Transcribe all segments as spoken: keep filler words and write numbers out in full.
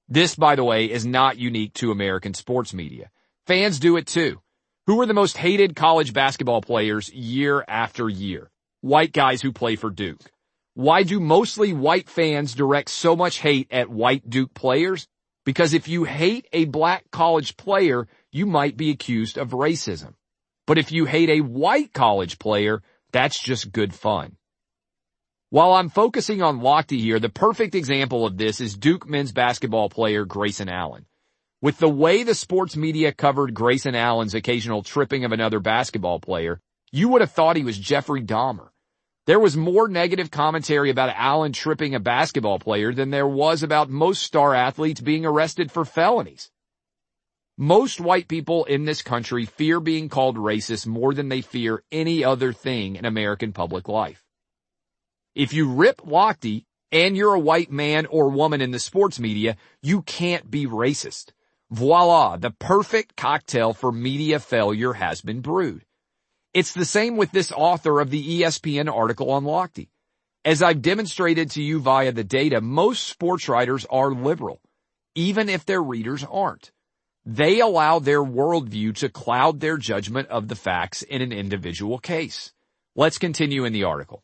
This, by the way, is not unique to American sports media. Fans do it too. Who are the most hated college basketball players year after year? White guys who play for Duke. Why do mostly white fans direct so much hate at white Duke players? Because if you hate a black college player, you might be accused of racism. But if you hate a white college player, that's just good fun. While I'm focusing on Lochte here, the perfect example of this is Duke men's basketball player Grayson Allen. With the way the sports media covered Grayson Allen's occasional tripping of another basketball player, you would have thought he was Jeffrey Dahmer. There was more negative commentary about Allen tripping a basketball player than there was about most star athletes being arrested for felonies. Most white people in this country fear being called racist more than they fear any other thing in American public life. If you rip Lochte and you're a white man or woman in the sports media, you can't be racist. Voila, the perfect cocktail for media failure has been brewed. It's the same with this author of the E S P N article on Lochte. As I've demonstrated to you via the data, most sports writers are liberal, even if their readers aren't. They allow their worldview to cloud their judgment of the facts in an individual case. Let's continue in the article.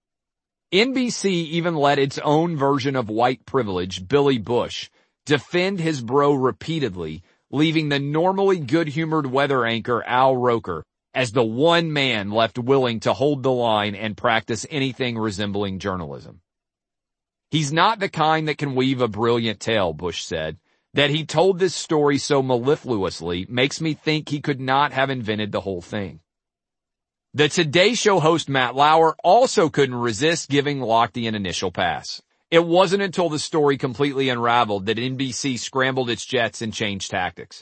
N B C even let its own version of white privilege, Billy Bush, defend his bro repeatedly, leaving the normally good-humored weather anchor Al Roker as the one man left willing to hold the line and practice anything resembling journalism. He's not the kind that can weave a brilliant tale, Bush said. That he told this story so mellifluously makes me think he could not have invented the whole thing. The Today Show host Matt Lauer also couldn't resist giving Lochte an initial pass. It wasn't until the story completely unraveled that N B C scrambled its jets and changed tactics.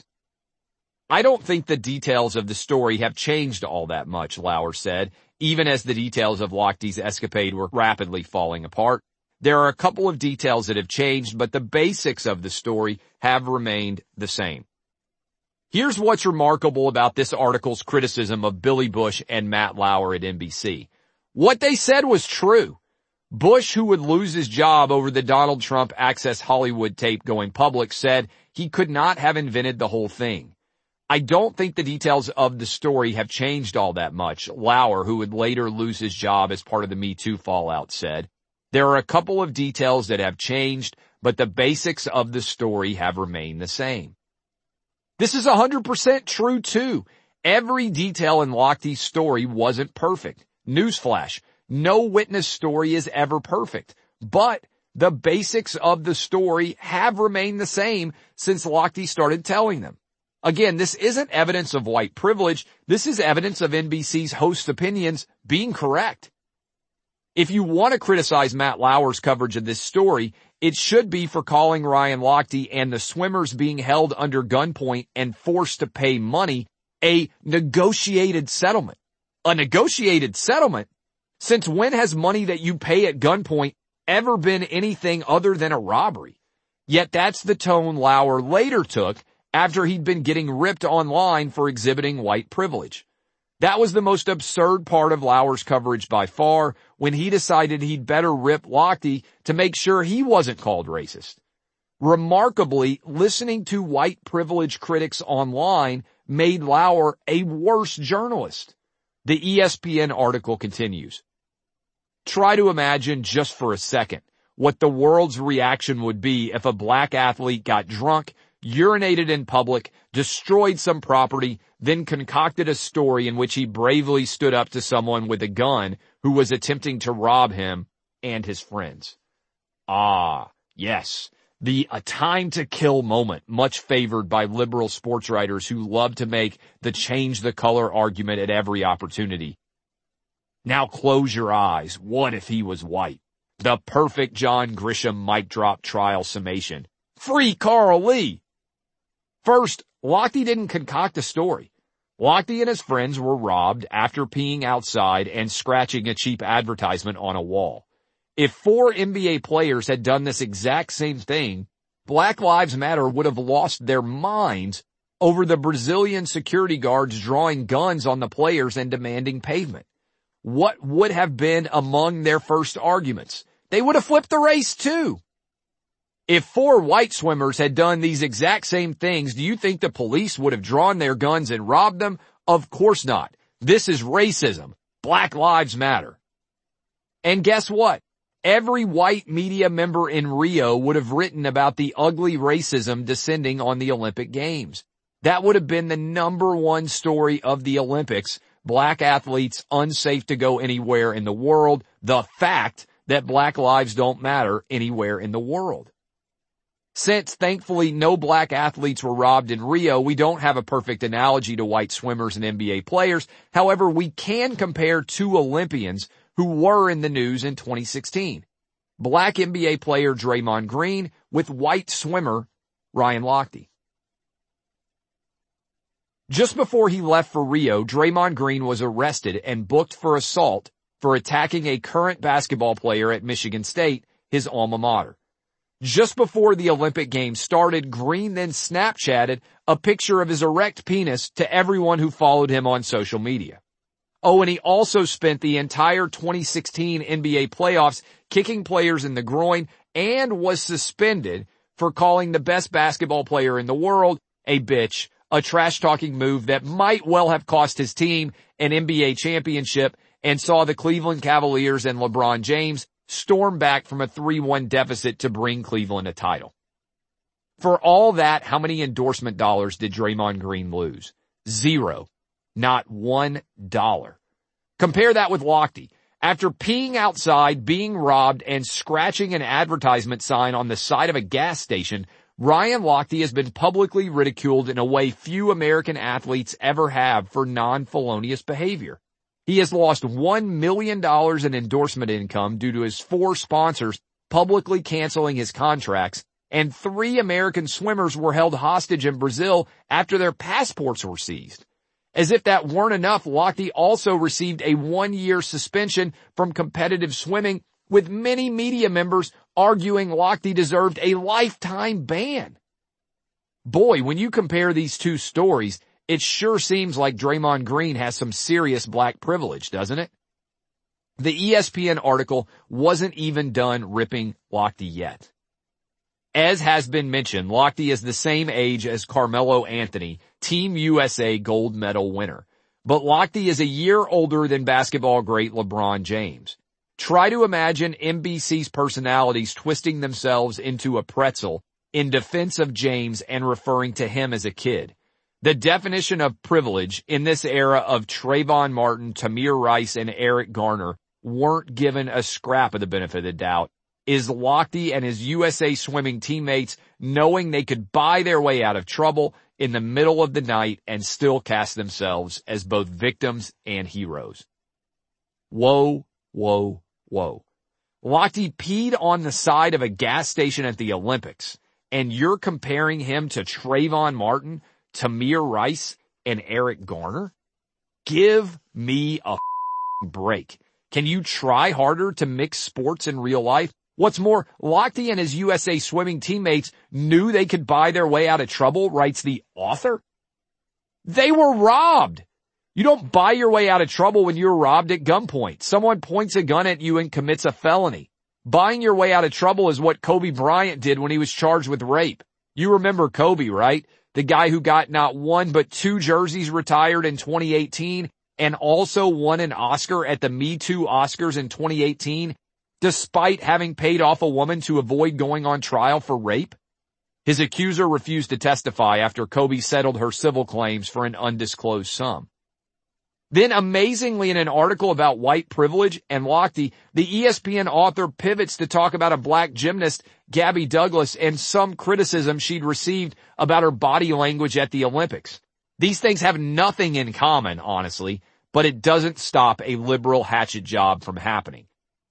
I don't think the details of the story have changed all that much, Lauer said, even as the details of Lochte's escapade were rapidly falling apart. There are a couple of details that have changed, but the basics of the story have remained the same. Here's what's remarkable about this article's criticism of Billy Bush and Matt Lauer at N B C. What they said was true. Bush, who would lose his job over the Donald Trump Access Hollywood tape going public, said he could not have invented the whole thing. I don't think the details of the story have changed all that much, Lauer, who would later lose his job as part of the Me Too fallout, said. There are a couple of details that have changed, but the basics of the story have remained the same. This is one hundred percent true too. Every detail in Lochte's story wasn't perfect. Newsflash, no witness story is ever perfect. But the basics of the story have remained the same since Lochte started telling them. Again, this isn't evidence of white privilege. This is evidence of N B C's host opinions being correct. If you want to criticize Matt Lauer's coverage of this story, it should be for calling Ryan Lochte and the swimmers being held under gunpoint and forced to pay money a negotiated settlement. A negotiated settlement? Since when has money that you pay at gunpoint ever been anything other than a robbery? Yet that's the tone Lauer later took after he'd been getting ripped online for exhibiting white privilege. That was the most absurd part of Lauer's coverage by far, when he decided he'd better rip Lochte to make sure he wasn't called racist. Remarkably, listening to white privilege critics online made Lauer a worse journalist. The E S P N article continues. Try to imagine just for a second what the world's reaction would be if a black athlete got drunk, urinated in public, destroyed some property, then concocted a story in which he bravely stood up to someone with a gun who was attempting to rob him and his friends. Ah, yes, the a time to kill moment, much favored by liberal sports writers who love to make the change the color argument at every opportunity. Now close your eyes. What if he was white? The perfect John Grisham mic drop trial summation. Free Carl Lee! First, Lochte didn't concoct a story. Lochte and his friends were robbed after peeing outside and scratching a cheap advertisement on a wall. If four N B A players had done this exact same thing, Black Lives Matter would have lost their minds over the Brazilian security guards drawing guns on the players and demanding payment. What would have been among their first arguments? They would have flipped the race too. If four white swimmers had done these exact same things, do you think the police would have drawn their guns and robbed them? Of course not. This is racism. Black Lives Matter. And guess what? Every white media member in Rio would have written about the ugly racism descending on the Olympic Games. That would have been the number one story of the Olympics. Black athletes unsafe to go anywhere in the world. The fact that black lives don't matter anywhere in the world. Since, thankfully, no black athletes were robbed in Rio, we don't have a perfect analogy to white swimmers and N B A players. However, we can compare two Olympians who were in the news in twenty sixteen. Black N B A player Draymond Green with white swimmer Ryan Lochte. Just before he left for Rio, Draymond Green was arrested and booked for assault for attacking a current basketball player at Michigan State, his alma mater. Just before the Olympic Games started, Green then Snapchatted a picture of his erect penis to everyone who followed him on social media. Oh, and he also spent the entire twenty sixteen N B A playoffs kicking players in the groin and was suspended for calling the best basketball player in the world a bitch, a trash-talking move that might well have cost his team an N B A championship and saw the Cleveland Cavaliers and LeBron James storm back from a three one deficit to bring Cleveland a title. For all that, how many endorsement dollars did Draymond Green lose? Zero. Not one dollar. Compare that with Lochte. After peeing outside, being robbed, and scratching an advertisement sign on the side of a gas station, Ryan Lochte has been publicly ridiculed in a way few American athletes ever have for non-felonious behavior. He has lost one million dollars in endorsement income due to his four sponsors publicly canceling his contracts, and three American swimmers were held hostage in Brazil after their passports were seized. As if that weren't enough, Lochte also received a one-year suspension from competitive swimming, with many media members arguing Lochte deserved a lifetime ban. Boy, when you compare these two stories, it sure seems like Draymond Green has some serious black privilege, doesn't it? The E S P N article wasn't even done ripping Lochte yet. As has been mentioned, Lochte is the same age as Carmelo Anthony, Team U S A gold medal winner. But Lochte is a year older than basketball great LeBron James. Try to imagine N B C's personalities twisting themselves into a pretzel in defense of James and referring to him as a kid. The definition of privilege in this era of Trayvon Martin, Tamir Rice, and Eric Garner weren't given a scrap of the benefit of the doubt is Lochte and his U S A swimming teammates knowing they could buy their way out of trouble in the middle of the night and still cast themselves as both victims and heroes. Whoa, whoa, whoa. Lochte peed on the side of a gas station at the Olympics, and you're comparing him to Trayvon Martin, Tamir Rice, and Eric Garner? Give me a break. Can you try harder to mix sports in real life? What's more, Lochte and his U S A swimming teammates knew they could buy their way out of trouble, writes the author. They were robbed. You don't buy your way out of trouble when you're robbed at gunpoint. Someone points a gun at you and commits a felony. Buying your way out of trouble is what Kobe Bryant did when he was charged with rape. You remember Kobe, right? The guy who got not one but two jerseys retired in twenty eighteen and also won an Oscar at the Me Too Oscars in twenty eighteen, despite having paid off a woman to avoid going on trial for rape. His accuser refused to testify after Kobe settled her civil claims for an undisclosed sum. Then, amazingly, in an article about white privilege and Lochte, the E S P N author pivots to talk about a black gymnast, Gabby Douglas, and some criticism she'd received about her body language at the Olympics. These things have nothing in common, honestly, but it doesn't stop a liberal hatchet job from happening.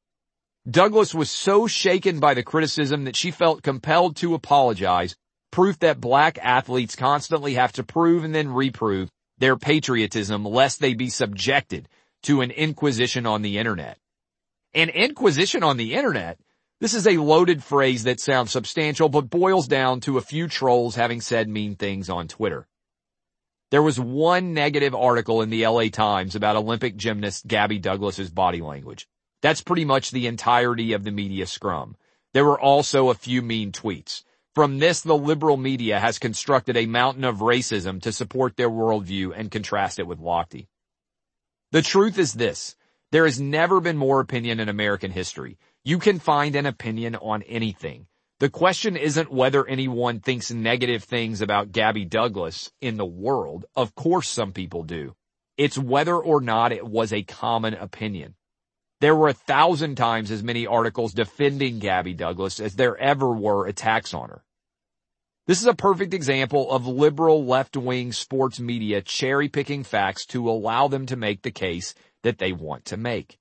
Douglas was so shaken by the criticism that she felt compelled to apologize, proof that black athletes constantly have to prove and then reprove their patriotism lest they be subjected to an inquisition on the internet. An inquisition on the internet? This is a loaded phrase that sounds substantial but boils down to a few trolls having said mean things on Twitter. There was one negative article in the L A Times about Olympic gymnast Gabby Douglas's body language. That's pretty much the entirety of the media scrum. There were also a few mean tweets. From this, the liberal media has constructed a mountain of racism to support their worldview and contrast it with Lochte. The truth is this. There has never been more opinion in American history. You can find an opinion on anything. The question isn't whether anyone thinks negative things about Gabby Douglas in the world. Of course some people do. It's whether or not it was a common opinion. There were a thousand times as many articles defending Gabby Douglas as there ever were attacks on her. This is a perfect example of liberal left-wing sports media cherry-picking facts to allow them to make the case that they want to make.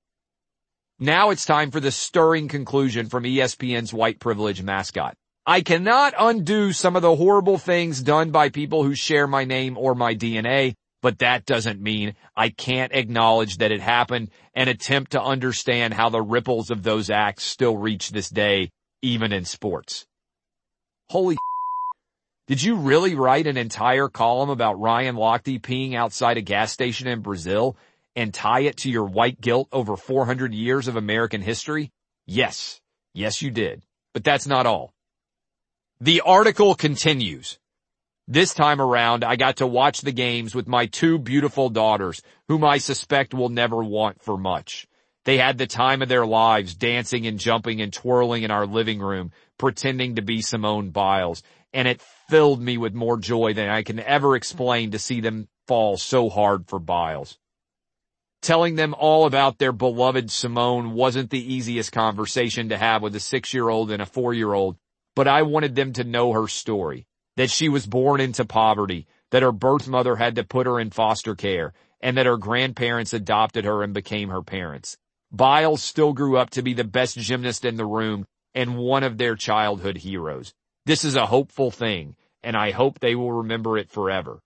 Now it's time for the stirring conclusion from E S P N's white privilege mascot. I cannot undo some of the horrible things done by people who share my name or my D N A, but that doesn't mean I can't acknowledge that it happened and attempt to understand how the ripples of those acts still reach this day, even in sports. Holy Did you really write an entire column about Ryan Lochte peeing outside a gas station in Brazil and tie it to your white guilt over four hundred years of American history? Yes. Yes, you did. But that's not all. The article continues. This time around, I got to watch the games with my two beautiful daughters, whom I suspect will never want for much. They had the time of their lives dancing and jumping and twirling in our living room, pretending to be Simone Biles, and it filled me with more joy than I can ever explain to see them fall so hard for Biles. Telling them all about their beloved Simone wasn't the easiest conversation to have with a six-year-old and a four-year-old, but I wanted them to know her story, that she was born into poverty, that her birth mother had to put her in foster care, and that her grandparents adopted her and became her parents. Biles still grew up to be the best gymnast in the room and one of their childhood heroes. This is a hopeful thing, and I hope they will remember it forever.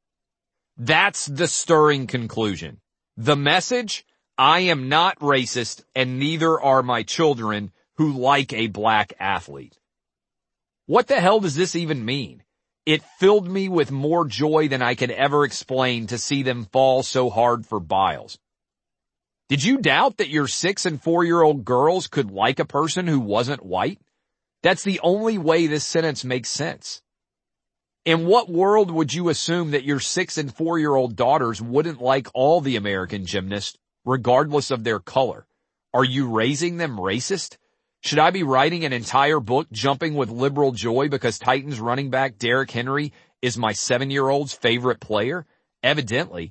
That's the stirring conclusion. The message? I am not racist, and neither are my children who like a black athlete. What the hell does this even mean? It filled me with more joy than I could ever explain to see them fall so hard for Biles. Did you doubt that your six and four-year-old girls could like a person who wasn't white? That's the only way this sentence makes sense. In what world would you assume that your six and four-year-old daughters wouldn't like all the American gymnasts, regardless of their color? Are you raising them racist? Should I be writing an entire book jumping with liberal joy because Titans running back Derrick Henry is my seven-year-old's favorite player? Evidently.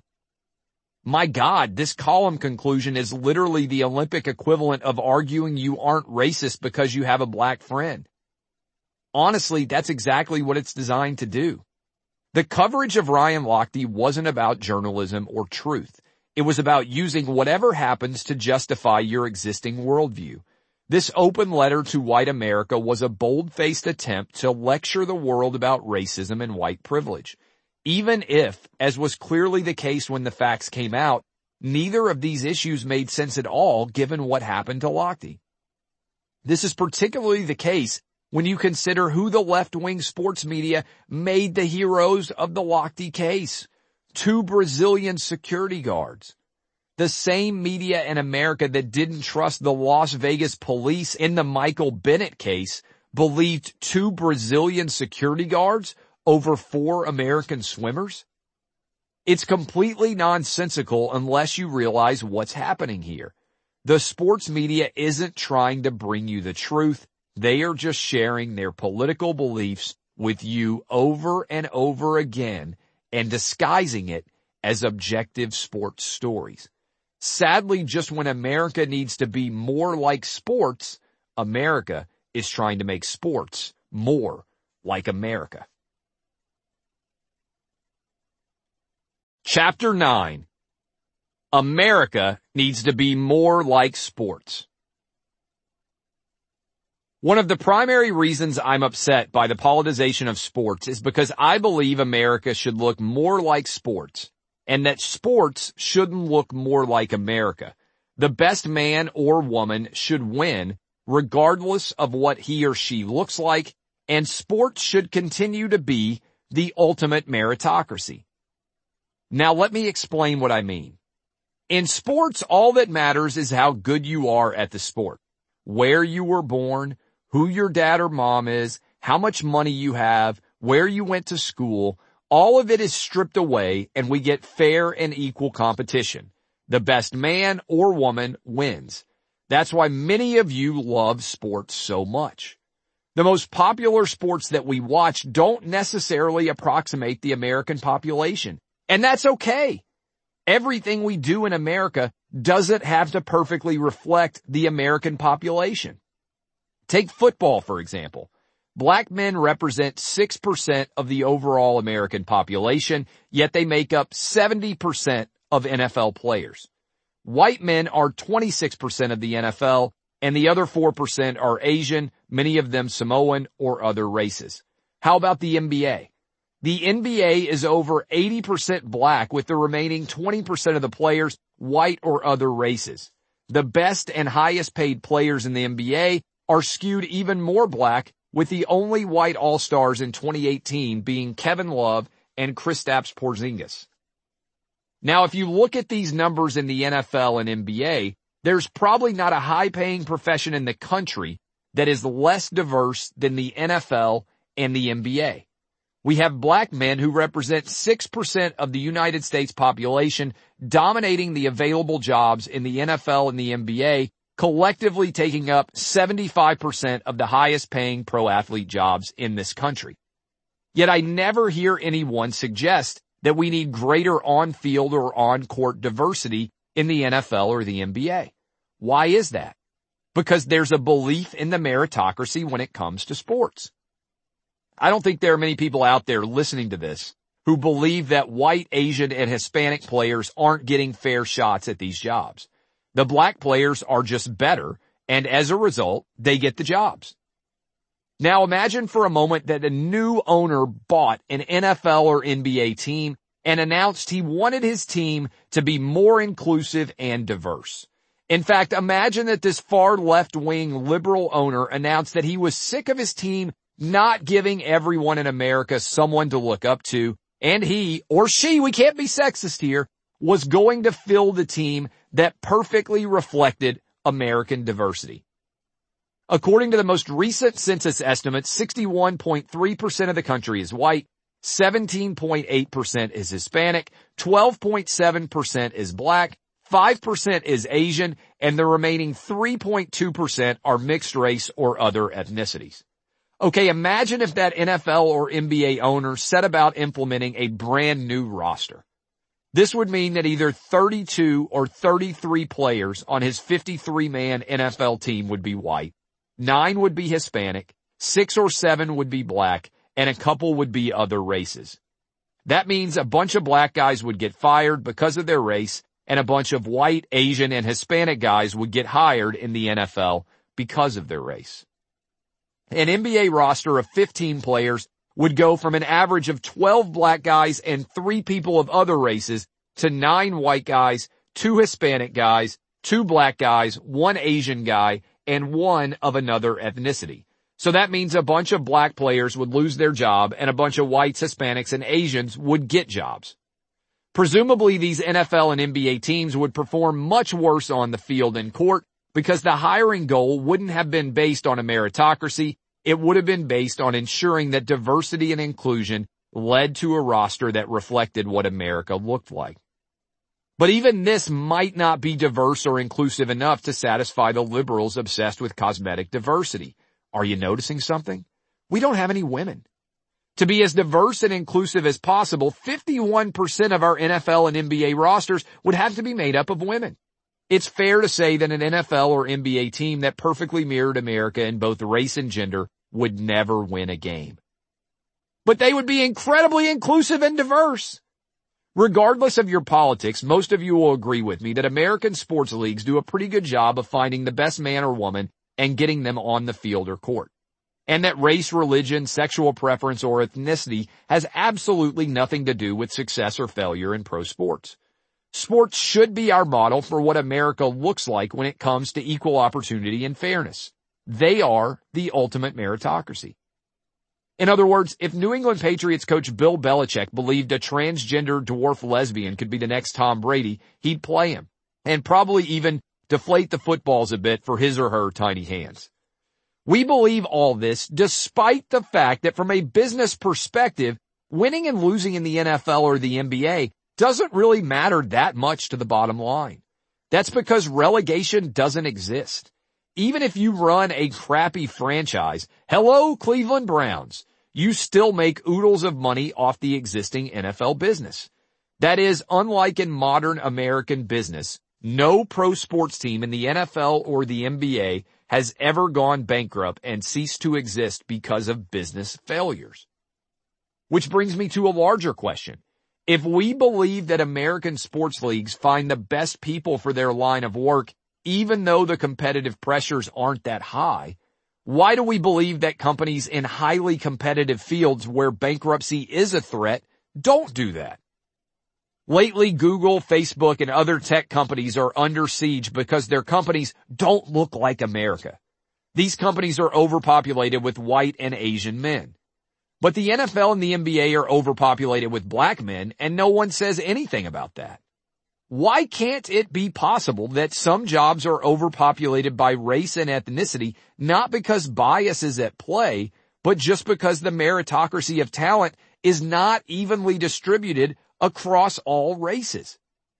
My God, this column conclusion is literally the Olympic equivalent of arguing you aren't racist because you have a black friend. Honestly, that's exactly what it's designed to do. The coverage of Ryan Lochte wasn't about journalism or truth. It was about using whatever happens to justify your existing worldview. This open letter to white America was a bold-faced attempt to lecture the world about racism and white privilege. Even if, as was clearly the case when the facts came out, neither of these issues made sense at all given what happened to Lochte. This is particularly the case when you consider who the left-wing sports media made the heroes of the Lochte case. Two Brazilian security guards. The same media in America that didn't trust the Las Vegas police in the Michael Bennett case believed two Brazilian security guards over four American swimmers? It's completely nonsensical unless you realize what's happening here. The sports media isn't trying to bring you the truth. They are just sharing their political beliefs with you over and over again and disguising it as objective sports stories. Sadly, just when America needs to be more like sports, America is trying to make sports more like America. Chapter nine. America needs to be more like sports. One of the primary reasons I'm upset by the politicization of sports is because I believe America should look more like sports, and that sports shouldn't look more like America. The best man or woman should win, regardless of what he or she looks like, and sports should continue to be the ultimate meritocracy. Now let me explain what I mean. In sports, all that matters is how good you are at the sport, where you were born, who your dad or mom is, how much money you have, where you went to school. All of it is stripped away and we get fair and equal competition. The best man or woman wins. That's why many of you love sports so much. The most popular sports that we watch don't necessarily approximate the American population. And that's okay. Everything we do in America doesn't have to perfectly reflect the American population. Take football, for example. Black men represent six percent of the overall American population, yet they make up seventy percent of N F L players. White men are twenty-six percent of the N F L, and the other four percent are Asian, many of them Samoan or other races. How about the N B A? The N B A is over eighty percent black, with the remaining twenty percent of the players white or other races. The best and highest paid players in the N B A are skewed even more black, with the only white all-stars in twenty eighteen being Kevin Love and Kristaps Porzingis. Now, if you look at these numbers in the N F L and N B A, there's probably not a high-paying profession in the country that is less diverse than the N F L and the N B A. We have black men who represent six percent of the United States population dominating the available jobs in the N F L and the N B A, collectively taking up seventy-five percent of the highest-paying pro-athlete jobs in this country. Yet I never hear anyone suggest that we need greater on-field or on-court diversity in the N F L or the N B A. Why is that? Because there's a belief in the meritocracy when it comes to sports. I don't think there are many people out there listening to this who believe that white, Asian, and Hispanic players aren't getting fair shots at these jobs. The black players are just better, and as a result, they get the jobs. Now imagine for a moment that a new owner bought an N F L or N B A team and announced he wanted his team to be more inclusive and diverse. In fact, imagine that this far left-wing liberal owner announced that he was sick of his team not giving everyone in America someone to look up to, and he, or she, we can't be sexist here, was going to fill the team that perfectly reflected American diversity. According to the most recent census estimates, sixty-one point three percent of the country is white, seventeen point eight percent is Hispanic, twelve point seven percent is black, five percent is Asian, and the remaining three point two percent are mixed race or other ethnicities. Okay, imagine if that N F L or N B A owner set about implementing a brand new roster. This would mean that either thirty-two or thirty-three players on his fifty-three man N F L team would be white, nine would be Hispanic, six or seven would be black, and a couple would be other races. That means a bunch of black guys would get fired because of their race, and a bunch of white, Asian, and Hispanic guys would get hired in the N F L because of their race. An N B A roster of fifteen players would go from an average of twelve black guys and three people of other races to nine white guys, two Hispanic guys, two black guys, one Asian guy, and one of another ethnicity. So that means a bunch of black players would lose their job and a bunch of whites, Hispanics, and Asians would get jobs. Presumably these N F L and N B A teams would perform much worse on the field and court because the hiring goal wouldn't have been based on a meritocracy. It would have been based on ensuring that diversity and inclusion led to a roster that reflected what America looked like. But even this might not be diverse or inclusive enough to satisfy the liberals obsessed with cosmetic diversity. Are you noticing something? We don't have any women. To be as diverse and inclusive as possible, fifty-one percent of our N F L and N B A rosters would have to be made up of women. It's fair to say that an N F L or N B A team that perfectly mirrored America in both race and gender would never win a game. But they would be incredibly inclusive and diverse. Regardless of your politics, most of you will agree with me that American sports leagues do a pretty good job of finding the best man or woman and getting them on the field or court. And that race, religion, sexual preference, or ethnicity has absolutely nothing to do with success or failure in pro sports. Sports should be our model for what America looks like when it comes to equal opportunity and fairness. They are the ultimate meritocracy. In other words, if New England Patriots coach Bill Belichick believed a transgender dwarf lesbian could be the next Tom Brady, he'd play him, and probably even deflate the footballs a bit for his or her tiny hands. We believe all this despite the fact that from a business perspective, winning and losing in the N F L or the N B A doesn't really matter that much to the bottom line. That's because relegation doesn't exist. Even if you run a crappy franchise, hello Cleveland Browns, you still make oodles of money off the existing N F L business. That is, unlike in modern American business, no pro sports team in the N F L or the N B A has ever gone bankrupt and ceased to exist because of business failures. Which brings me to a larger question. If we believe that American sports leagues find the best people for their line of work, even though the competitive pressures aren't that high, why do we believe that companies in highly competitive fields where bankruptcy is a threat don't do that? Lately, Google, Facebook, and other tech companies are under siege because their companies don't look like America. These companies are overpopulated with white and Asian men. But the N F L and the N B A are overpopulated with black men, and no one says anything about that. Why can't it be possible that some jobs are overpopulated by race and ethnicity, not because bias is at play, but just because the meritocracy of talent is not evenly distributed across all races?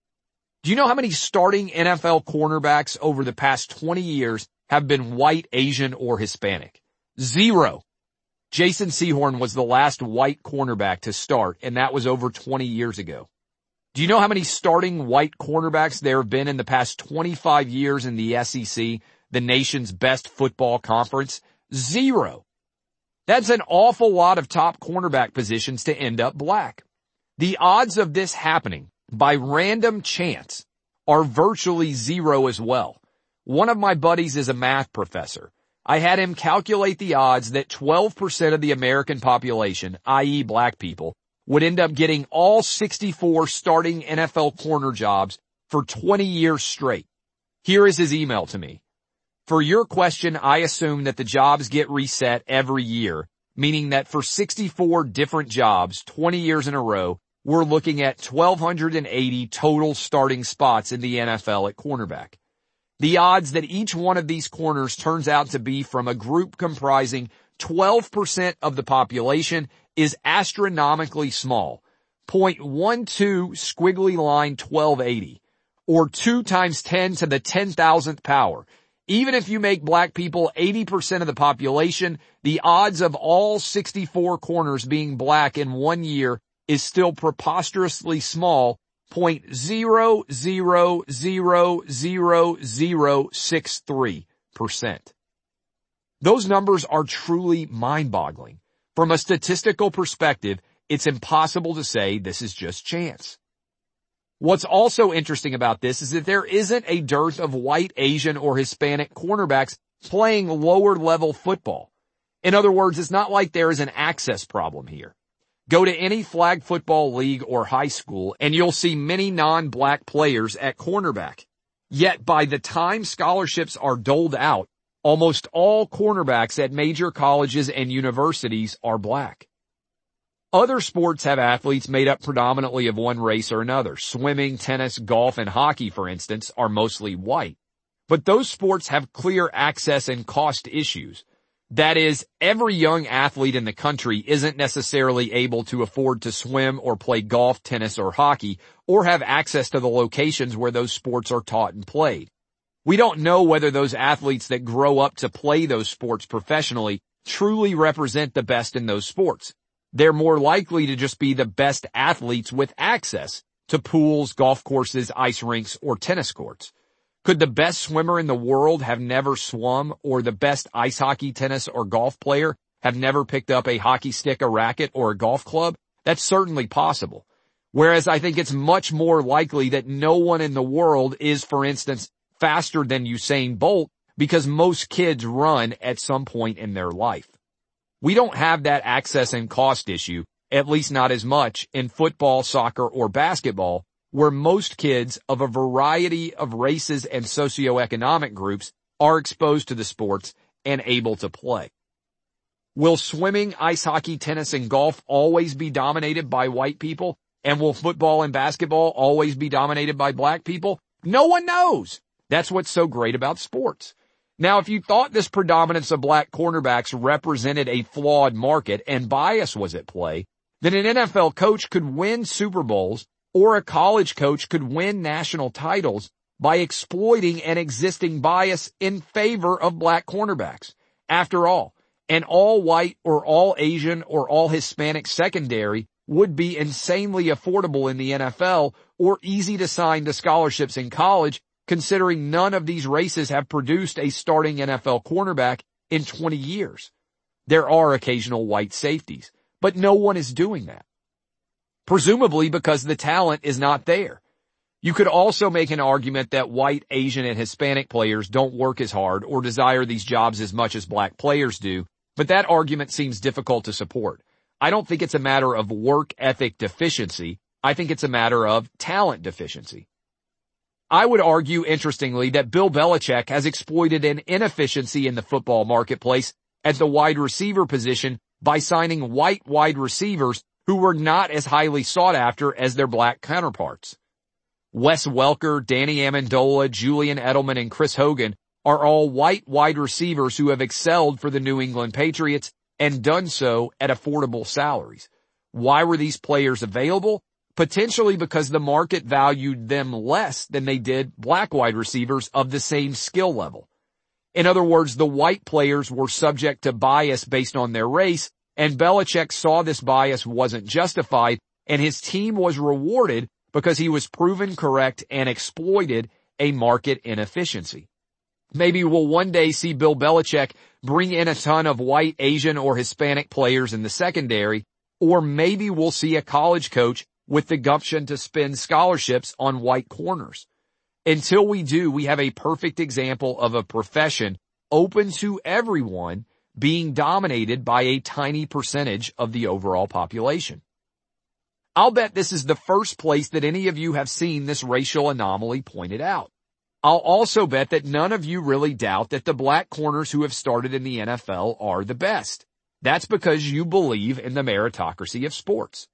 Do you know how many starting N F L cornerbacks over the past twenty years have been white, Asian, or Hispanic? Zero. Jason Sehorn was the last white cornerback to start, and that was over twenty years ago. Do you know how many starting white cornerbacks there have been in the past twenty-five years in the S E C, the nation's best football conference? Zero. That's an awful lot of top cornerback positions to end up black. The odds of this happening by random chance are virtually zero as well. One of my buddies is a math professor. I had him calculate the odds that twelve percent of the American population, that is black people, would end up getting all sixty-four starting N F L corner jobs for twenty years straight. Here is his email to me. For your question, I assume that the jobs get reset every year, meaning that for sixty-four different jobs, twenty years in a row, we're looking at twelve eighty total starting spots in the N F L at cornerback. The odds that each one of these corners turns out to be from a group comprising twelve percent of the population is astronomically small, zero point one two squiggly line twelve eighty, or two times ten to the ten thousandth power. Even if you make black people eighty percent of the population, the odds of all sixty-four corners being black in one year is still preposterously small, zero point zero zero zero zero zero six three percent. Those numbers are truly mind-boggling. From a statistical perspective, it's impossible to say this is just chance. What's also interesting about this is that there isn't a dearth of white, Asian, or Hispanic cornerbacks playing lower-level football. In other words, it's not like there is an access problem here. Go to any flag football league or high school and you'll see many non-black players at cornerback. Yet by the time scholarships are doled out, almost all cornerbacks at major colleges and universities are black. Other sports have athletes made up predominantly of one race or another. Swimming, tennis, golf, and hockey, for instance, are mostly white. But those sports have clear access and cost issues. That is, every young athlete in the country isn't necessarily able to afford to swim or play golf, tennis, or hockey, or have access to the locations where those sports are taught and played. We don't know whether those athletes that grow up to play those sports professionally truly represent the best in those sports. They're more likely to just be the best athletes with access to pools, golf courses, ice rinks, or tennis courts. Could the best swimmer in the world have never swum, or the best ice hockey, tennis, or golf player have never picked up a hockey stick, a racket, or a golf club? That's certainly possible. Whereas I think it's much more likely that no one in the world is, for instance, faster than Usain Bolt, because most kids run at some point in their life. We don't have that access and cost issue, at least not as much, in football, soccer, or basketball, where most kids of a variety of races and socioeconomic groups are exposed to the sports and able to play. Will swimming, ice hockey, tennis, and golf always be dominated by white people? And will football and basketball always be dominated by black people? No one knows. That's what's so great about sports. Now, if you thought this predominance of black cornerbacks represented a flawed market and bias was at play, then an N F L coach could win Super Bowls or a college coach could win national titles by exploiting an existing bias in favor of black cornerbacks. After all, an all-white or all-Asian or all-Hispanic secondary would be insanely affordable in the N F L or easy to sign to scholarships in college, considering none of these races have produced a starting N F L cornerback in twenty years. There are occasional white safeties, but no one is doing that. Presumably because the talent is not there. You could also make an argument that white, Asian, and Hispanic players don't work as hard or desire these jobs as much as black players do, but that argument seems difficult to support. I don't think it's a matter of work ethic deficiency. I think it's a matter of talent deficiency. I would argue, interestingly, that Bill Belichick has exploited an inefficiency in the football marketplace at the wide receiver position by signing white wide receivers who were not as highly sought after as their black counterparts. Wes Welker, Danny Amendola, Julian Edelman, and Chris Hogan are all white wide receivers who have excelled for the New England Patriots and done so at affordable salaries. Why were these players available? Potentially because the market valued them less than they did black wide receivers of the same skill level. In other words, the white players were subject to bias based on their race, and Belichick saw this bias wasn't justified, and his team was rewarded because he was proven correct and exploited a market inefficiency. Maybe we'll one day see Bill Belichick bring in a ton of white, Asian, or Hispanic players in the secondary, or maybe we'll see a college coach with the gumption to spend scholarships on white corners. Until we do, we have a perfect example of a profession open to everyone being dominated by a tiny percentage of the overall population. I'll bet this is the first place that any of you have seen this racial anomaly pointed out. I'll also bet that none of you really doubt that the black corners who have started in the N F L are the best. That's because you believe in the meritocracy of sports.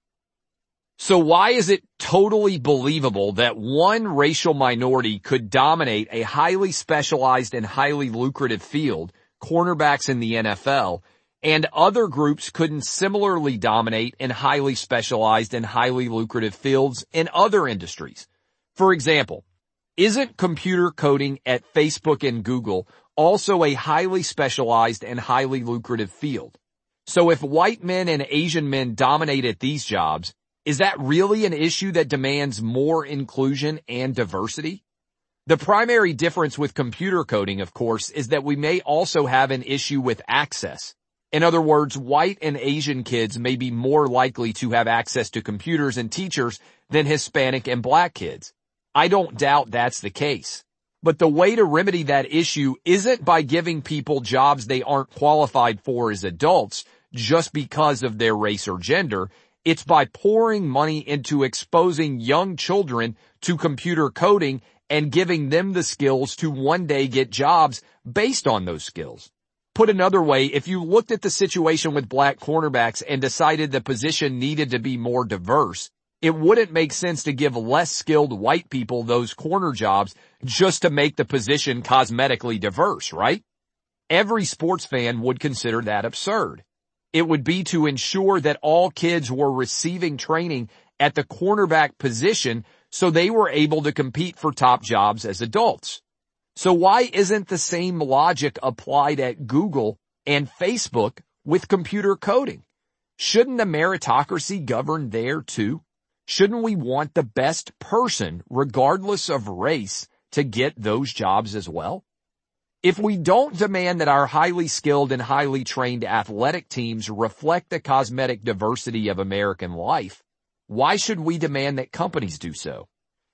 So why is it totally believable that one racial minority could dominate a highly specialized and highly lucrative field, cornerbacks in the N F L, and other groups couldn't similarly dominate in highly specialized and highly lucrative fields in other industries? For example, isn't computer coding at Facebook and Google also a highly specialized and highly lucrative field? So if white men and Asian men dominate at these jobs, is that really an issue that demands more inclusion and diversity? The primary difference with computer coding, of course, is that we may also have an issue with access. In other words, white and Asian kids may be more likely to have access to computers and teachers than Hispanic and black kids. I don't doubt that's the case. But the way to remedy that issue isn't by giving people jobs they aren't qualified for as adults just because of their race or gender. It's by pouring money into exposing young children to computer coding and giving them the skills to one day get jobs based on those skills. Put another way, if you looked at the situation with black cornerbacks and decided the position needed to be more diverse, it wouldn't make sense to give less skilled white people those corner jobs just to make the position cosmetically diverse, right? Every sports fan would consider that absurd. It would be to ensure that all kids were receiving training at the cornerback position so they were able to compete for top jobs as adults. So why isn't the same logic applied at Google and Facebook with computer coding? Shouldn't the meritocracy govern there too? Shouldn't we want the best person, regardless of race, to get those jobs as well? If we don't demand that our highly skilled and highly trained athletic teams reflect the cosmetic diversity of American life, why should we demand that companies do so?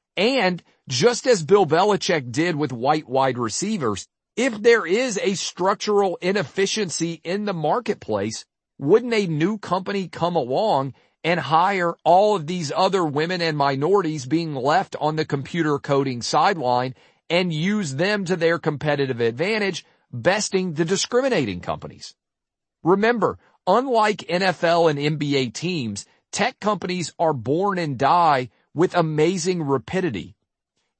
And just as Bill Belichick did with white wide receivers, if there is a structural inefficiency in the marketplace, wouldn't a new company come along and hire all of these other women and minorities being left on the computer coding sideline and use them to their competitive advantage, besting the discriminating companies? Remember, unlike N F L and N B A teams, tech companies are born and die with amazing rapidity.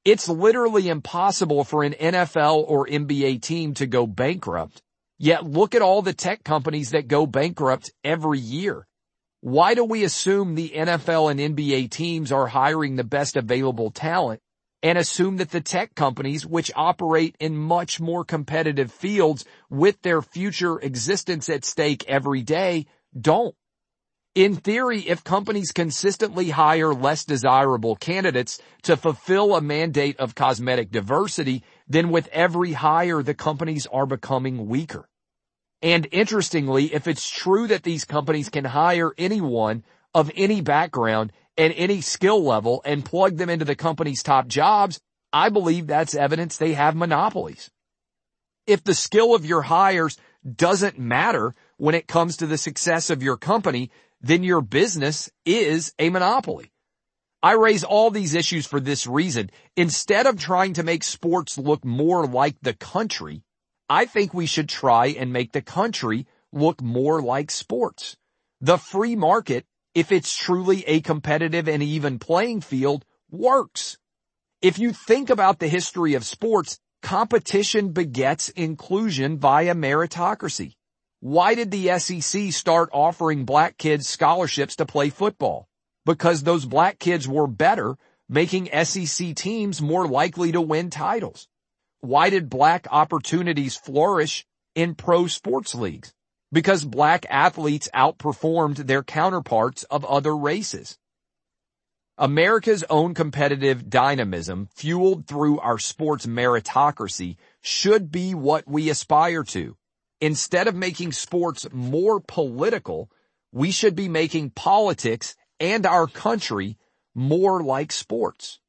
It's literally impossible for an N F L or N B A team to go bankrupt. Yet look at all the tech companies that go bankrupt every year. Why do we assume the N F L and N B A teams are hiring the best available talent and assume that the tech companies, which operate in much more competitive fields with their future existence at stake every day, don't? In theory, if companies consistently hire less desirable candidates to fulfill a mandate of cosmetic diversity, then with every hire, the companies are becoming weaker. And interestingly, if it's true that these companies can hire anyone of any background and any skill level and plug them into the company's top jobs, I believe that's evidence they have monopolies. If the skill of your hires doesn't matter when it comes to the success of your company, then your business is a monopoly. I raise all these issues for this reason. Instead of trying to make sports look more like the country, I think we should try and make the country look more like sports. The free market, if it's truly a competitive and even playing field, works. If you think about the history of sports, competition begets inclusion via meritocracy. Why did the S E C start offering black kids scholarships to play football? Because those black kids were better, making S E C teams more likely to win titles. Why did black opportunities flourish in pro sports leagues? Because black athletes outperformed their counterparts of other races. America's own competitive dynamism, fueled through our sports meritocracy, should be what we aspire to. Instead of making sports more political, we should be making politics and our country more like sports.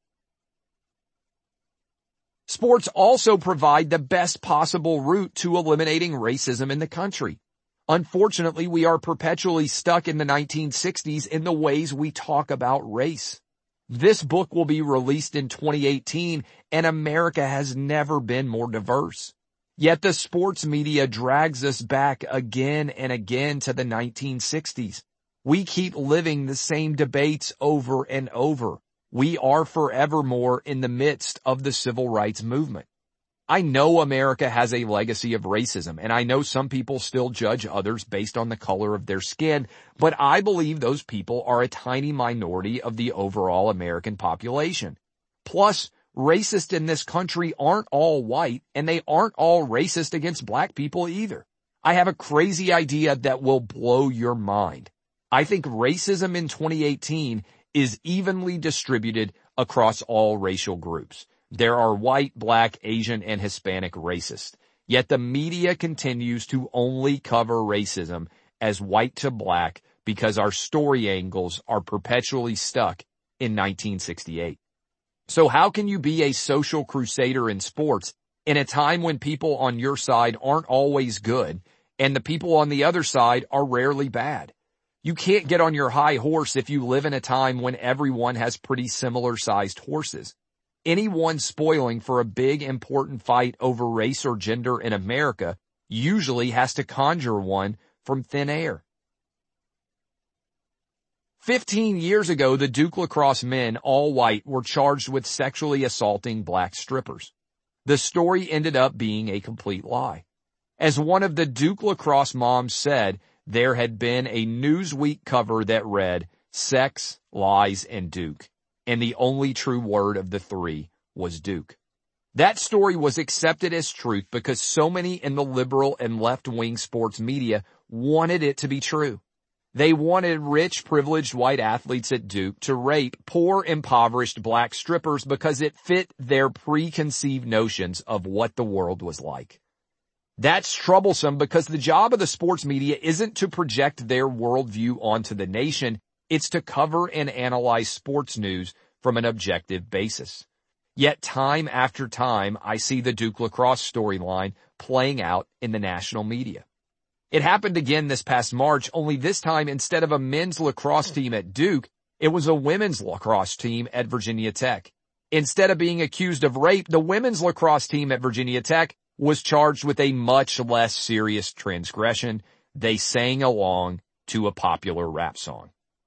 Sports also provide the best possible route to eliminating racism in the country. Unfortunately, we are perpetually stuck in the nineteen sixties in the ways we talk about race. This book will be released in twenty eighteen, and America has never been more diverse. Yet the sports media drags us back again and again to the nineteen sixties. We keep living the same debates over and over. We are forevermore in the midst of the civil rights movement. I know America has a legacy of racism, and I know some people still judge others based on the color of their skin, but I believe those people are a tiny minority of the overall American population. Plus, racists in this country aren't all white, and they aren't all racist against black people either. I have a crazy idea that will blow your mind. I think racism in twenty eighteen is evenly distributed across all racial groups. There are white, black, Asian, and Hispanic racists. Yet the media continues to only cover racism as white to black because our story angles are perpetually stuck in nineteen sixty-eight. So how can you be a social crusader in sports in a time when people on your side aren't always good and the people on the other side are rarely bad? You can't get on your high horse if you live in a time when everyone has pretty similar sized horses. Anyone spoiling for a big important fight over race or gender in America usually has to conjure one from thin air. Fifteen years ago, the Duke lacrosse men, all white, were charged with sexually assaulting black strippers. The story ended up being a complete lie. As one of the Duke lacrosse moms said, there had been a Newsweek cover that read, "Sex, Lies, and Duke," and the only true word of the three was Duke. That story was accepted as truth because so many in the liberal and left-wing sports media wanted it to be true. They wanted rich, privileged white athletes at Duke to rape poor, impoverished black strippers because it fit their preconceived notions of what the world was like. That's troublesome because the job of the sports media isn't to project their worldview onto the nation. It's to cover and analyze sports news from an objective basis. Yet time after time, I see the Duke lacrosse storyline playing out in the national media. It happened again this past March, only this time instead of a men's lacrosse team at Duke, it was a women's lacrosse team at Virginia Tech. Instead of being accused of rape, the women's lacrosse team at Virginia Tech was charged with a much less serious transgression. They sang along to a popular rap song.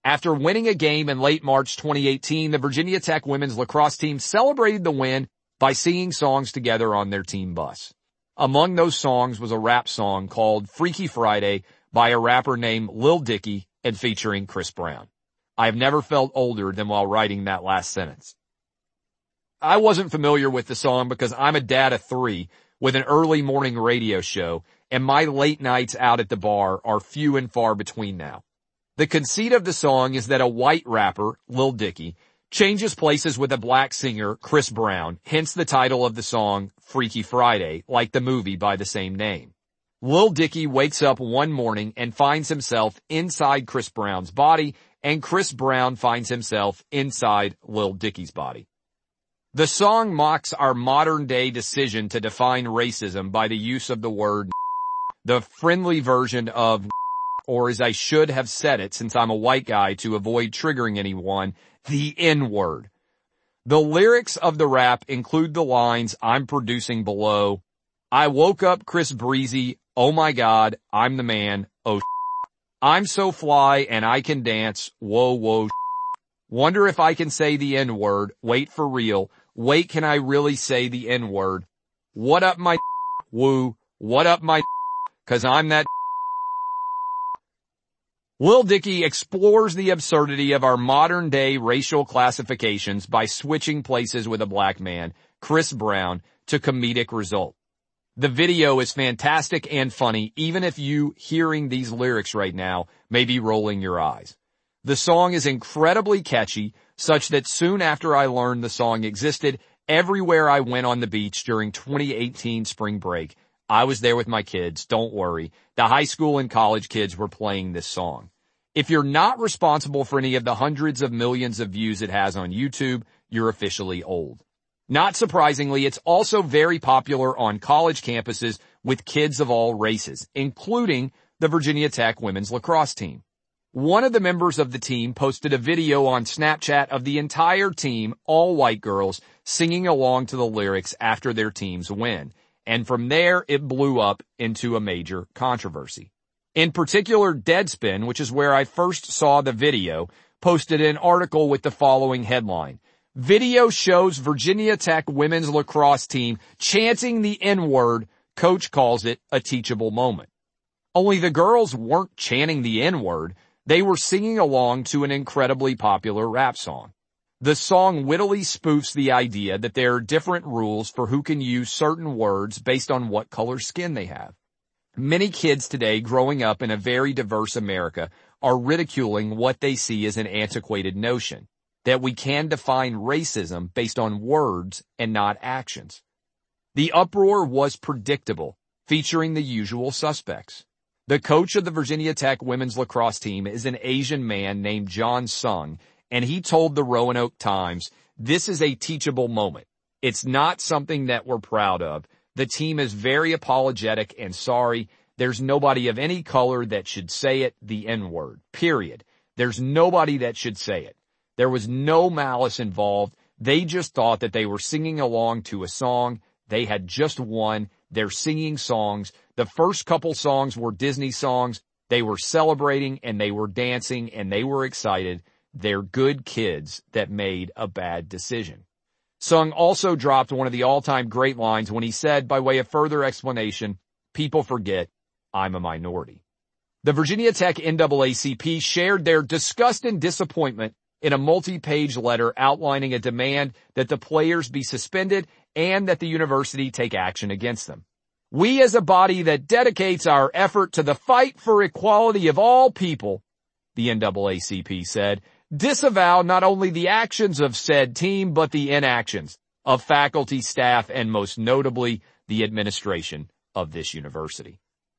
After winning a game in late March twenty eighteen, the Virginia Tech women's lacrosse team celebrated the win by singing songs together on their team bus. Among those songs was a rap song called Freaky Friday by a rapper named Lil Dicky and featuring Chris Brown. I have never felt older than while writing that last sentence. I wasn't familiar with the song because I'm a dad of three with an early morning radio show, and my late nights out at the bar are few and far between now. The conceit of the song is that a white rapper, Lil Dicky, changes places with a black singer, Chris Brown, hence the title of the song, Freaky Friday, like the movie by the same name. Lil Dicky wakes up one morning and finds himself inside Chris Brown's body, and Chris Brown finds himself inside Lil Dicky's body. The song mocks our modern-day decision to define racism by the use of the word the friendly version of, or as I should have said it since I'm a white guy to avoid triggering anyone, the N-word. The lyrics of the rap include the lines I'm producing below. I woke up Chris Breezy, oh my god, I'm the man, oh I'm so fly and I can dance, whoa whoa wonder if I can say the N-word, wait for real, wait can I really say the N-word, what up my woo, what up my cause I'm that. Lil Dicky explores the absurdity of our modern day racial classifications by switching places with a black man, Chris Brown, to comedic result. The video is fantastic and funny, even if you hearing these lyrics right now may be rolling your eyes. The song is incredibly catchy, such that soon after I learned the song existed, everywhere I went on the beach during twenty eighteen spring break, I was there with my kids, don't worry. The high school and college kids were playing this song. If you're not responsible for any of the hundreds of millions of views it has on YouTube, you're officially old. Not surprisingly, it's also very popular on college campuses with kids of all races, including the Virginia Tech women's lacrosse team. One of the members of the team posted a video on Snapchat of the entire team, all white girls, singing along to the lyrics after their team's win. And from there, it blew up into a major controversy. In particular, Deadspin, which is where I first saw the video, posted an article with the following headline. Video shows Virginia Tech women's lacrosse team chanting the N-word. Coach calls it a teachable moment. Only the girls weren't chanting the N-word. They were singing along to an incredibly popular rap song. The song wittily spoofs the idea that there are different rules for who can use certain words based on what color skin they have. Many kids today growing up in a very diverse America are ridiculing what they see as an antiquated notion, that we can define racism based on words and not actions. The uproar was predictable, featuring the usual suspects. The coach of the Virginia Tech women's lacrosse team is an Asian man named John Sung, and he told the Roanoke Times, this is a teachable moment. It's not something that we're proud of. The team is very apologetic and sorry. There's nobody of any color that should say it, the N-word, period. There's nobody that should say it. There was no malice involved. They just thought that they were singing along to a song. They had just won. They're singing songs. The first couple songs were Disney songs. They were celebrating and they were dancing and they were excited. They're good kids that made a bad decision. Sung also dropped one of the all-time great lines when he said, by way of further explanation, people forget I'm a minority. The Virginia Tech N double A C P shared their disgust and disappointment in a multi-page letter outlining a demand that the players be suspended and that the university take action against them. We as a body that dedicates our effort to the fight for equality of all people, the N double A C P said, disavow not only the actions of said team, but the inactions of faculty, staff, and most notably, the administration of this university.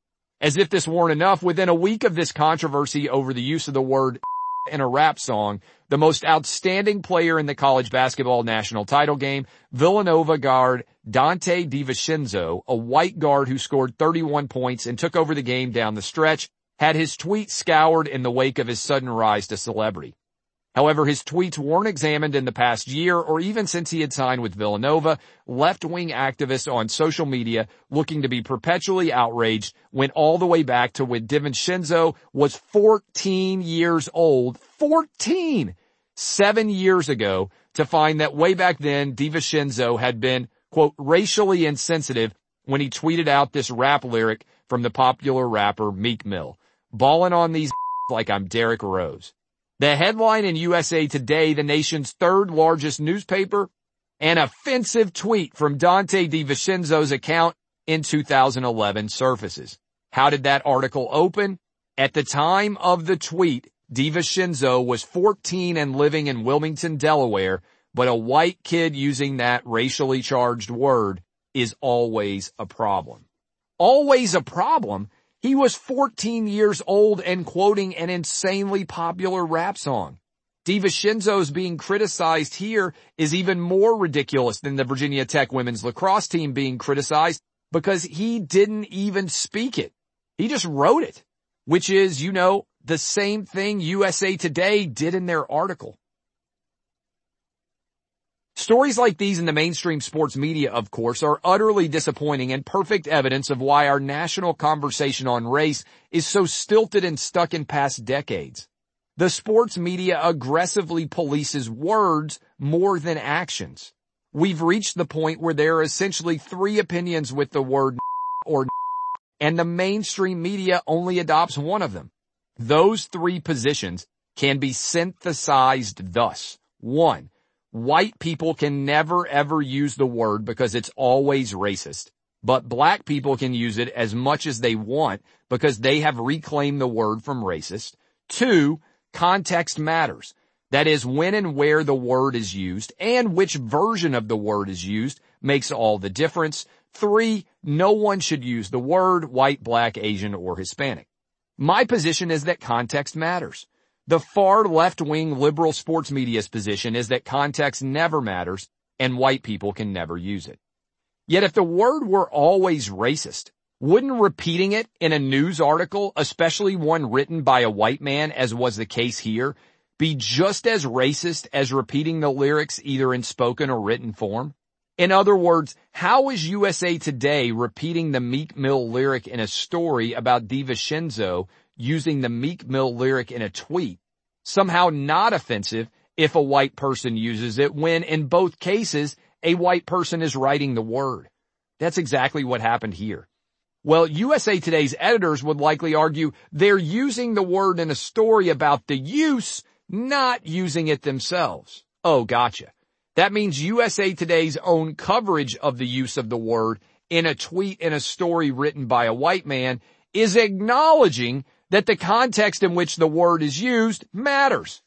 As if this weren't enough, within a week of this controversy over the use of the word in a rap song, the most outstanding player in the college basketball national title game, Villanova guard Dante DiVincenzo, a white guard who scored thirty-one points and took over the game down the stretch, had his tweet scoured in the wake of his sudden rise to celebrity. However, his tweets weren't examined in the past year or even since he had signed with Villanova. Left-wing activists on social media looking to be perpetually outraged went all the way back to when DiVincenzo was fourteen years old. fourteen! Seven years ago to find that way back then DiVincenzo had been, quote, racially insensitive when he tweeted out this rap lyric from the popular rapper Meek Mill. Ballin' on these like I'm Derrick Rose. The headline in U S A Today, the nation's third largest newspaper, an offensive tweet from Donte DiVincenzo's account in two thousand eleven surfaces. How did that article open? At the time of the tweet, DiVincenzo was fourteen and living in Wilmington, Delaware, but a white kid using that racially charged word is always a problem. Always a problem? He was fourteen years old and quoting an insanely popular rap song. DiVincenzo's being criticized here is even more ridiculous than the Virginia Tech women's lacrosse team being criticized because he didn't even speak it. He just wrote it, which is, you know, the same thing U S A Today did in their article. Stories like these in the mainstream sports media, of course, are utterly disappointing and perfect evidence of why our national conversation on race is so stilted and stuck in past decades. The sports media aggressively polices words more than actions. We've reached the point where there are essentially three opinions with the word or and the mainstream media only adopts one of them. Those three positions can be synthesized thus. One, white people can never ever use the word because it's always racist. But black people can use it as much as they want because they have reclaimed the word from racist. Two, context matters. That is, when and where the word is used and which version of the word is used makes all the difference. Three, no one should use the word white, black, Asian, or Hispanic. My position is that context matters. The far left-wing liberal sports media's position is that context never matters and white people can never use it. Yet if the word were always racist, wouldn't repeating it in a news article, especially one written by a white man as was the case here, be just as racist as repeating the lyrics either in spoken or written form? In other words, how is U S A Today repeating the Meek Mill lyric in a story about DiVincenzo using the Meek Mill lyric in a tweet somehow not offensive if a white person uses it when in both cases a white person is writing the word? That's exactly what happened here. Well, U S A Today's editors would likely argue they're using the word in a story about the use, not using it themselves. Oh, gotcha. That means U S A Today's own coverage of the use of the word in a tweet in a story written by a white man is acknowledging that the context in which the word is used matters.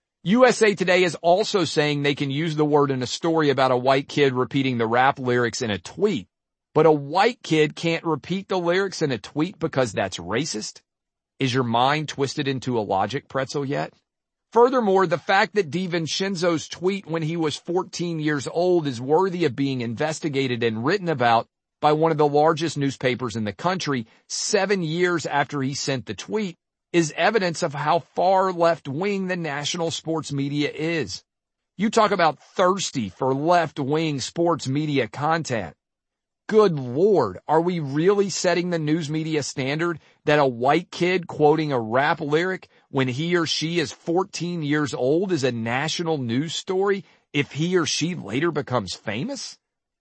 U S A Today is also saying they can use the word in a story about a white kid repeating the rap lyrics in a tweet, but a white kid can't repeat the lyrics in a tweet because that's racist? Is your mind twisted into a logic pretzel yet? Furthermore, the fact that DiVincenzo's tweet when he was fourteen years old is worthy of being investigated and written about by one of the largest newspapers in the country seven years after he sent the tweet is evidence of how far left-wing the national sports media is. You talk about thirsty for left-wing sports media content. Good Lord, are we really setting the news media standard that a white kid quoting a rap lyric when he or she is fourteen years old is a national news story if he or she later becomes famous?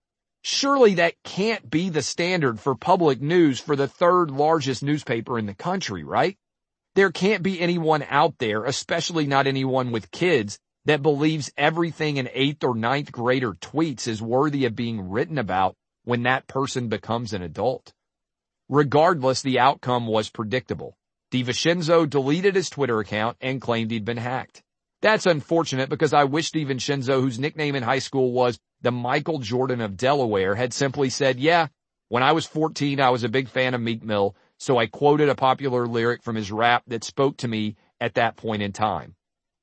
Surely that can't be the standard for public news for the third largest newspaper in the country, right? There can't be anyone out there, especially not anyone with kids, that believes everything an eighth or ninth grader tweets is worthy of being written about when that person becomes an adult. Regardless, the outcome was predictable. DiVincenzo deleted his Twitter account and claimed he'd been hacked. That's unfortunate because I wish DiVincenzo, whose nickname in high school was the Michael Jordan of Delaware, had simply said, yeah, when I was fourteen, I was a big fan of Meek Mill, so I quoted a popular lyric from his rap that spoke to me at that point in time.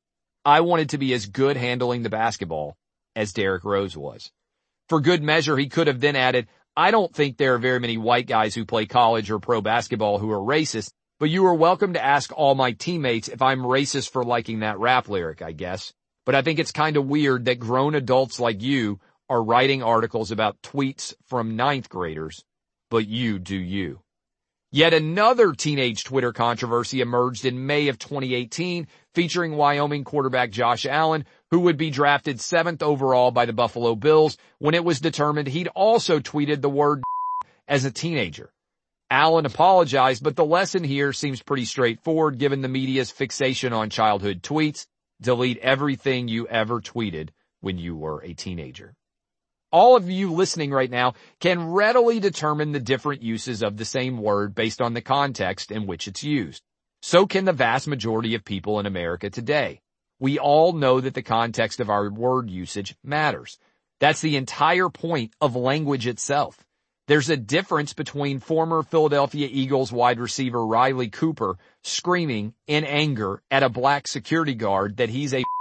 I wanted to be as good handling the basketball as Derrick Rose was. For good measure, he could have then added, I don't think there are very many white guys who play college or pro basketball who are racist, But you are welcome to ask all my teammates if I'm racist for liking that rap lyric, I guess. But I think it's kind of weird that grown adults like you are writing articles about tweets from ninth graders, but you do you. Yet another teenage Twitter controversy emerged in May of twenty eighteen, featuring Wyoming quarterback Josh Allen, who would be drafted seventh overall by the Buffalo Bills, when it was determined he'd also tweeted the word as a teenager. Allen apologized, but the lesson here seems pretty straightforward given the media's fixation on childhood tweets. Delete everything you ever tweeted when you were a teenager. All of you listening right now can readily determine the different uses of the same word based on the context in which it's used. So can the vast majority of people in America today. We all know that the context of our word usage matters. That's the entire point of language itself. There's a difference between former Philadelphia Eagles wide receiver Riley Cooper screaming in anger at a black security guard that he's a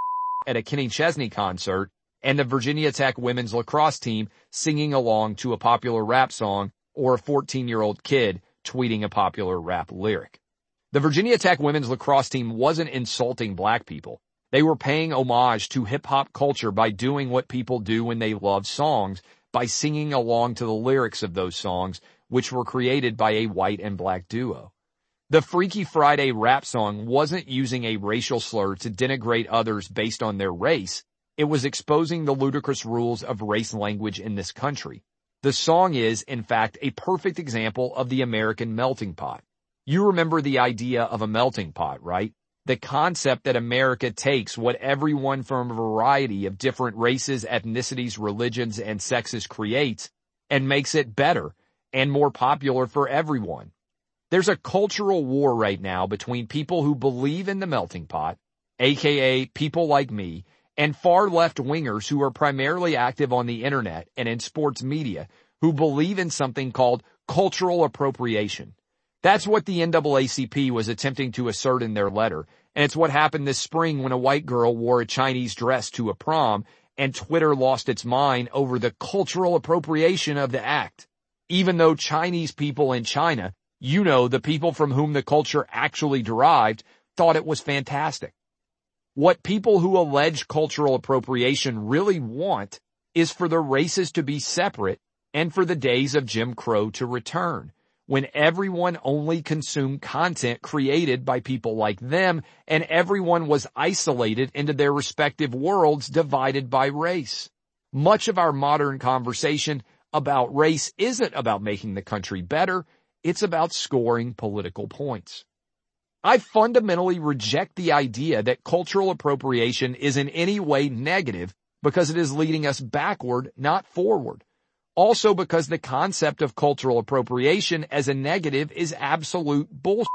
at a Kenny Chesney concert and the Virginia Tech women's lacrosse team singing along to a popular rap song or a fourteen-year-old kid tweeting a popular rap lyric. The Virginia Tech women's lacrosse team wasn't insulting black people. They were paying homage to hip-hop culture by doing what people do when they love songs, by singing along to the lyrics of those songs, which were created by a white and black duo. The Freaky Friday rap song wasn't using a racial slur to denigrate others based on their race. It was exposing the ludicrous rules of race language in this country. The song is, in fact, a perfect example of the American melting pot. You remember the idea of a melting pot, right? The concept that America takes what everyone from a variety of different races, ethnicities, religions, and sexes creates and makes it better and more popular for everyone. There's a cultural war right now between people who believe in the melting pot, aka people like me, and far left wingers who are primarily active on the internet and in sports media who believe in something called cultural appropriation. That's what the N double A C P was attempting to assert in their letter, and it's what happened this spring when a white girl wore a Chinese dress to a prom and Twitter lost its mind over the cultural appropriation of the act. Even though Chinese people in China, you know, the people from whom the culture actually derived, thought it was fantastic. What people who allege cultural appropriation really want is for the races to be separate and for the days of Jim Crow to return, when everyone only consumed content created by people like them and everyone was isolated into their respective worlds divided by race. Much of our modern conversation about race isn't about making the country better, it's about scoring political points. I fundamentally reject the idea that cultural appropriation is in any way negative because it is leading us backward, not forward. Also because the concept of cultural appropriation as a negative is absolute bullshit.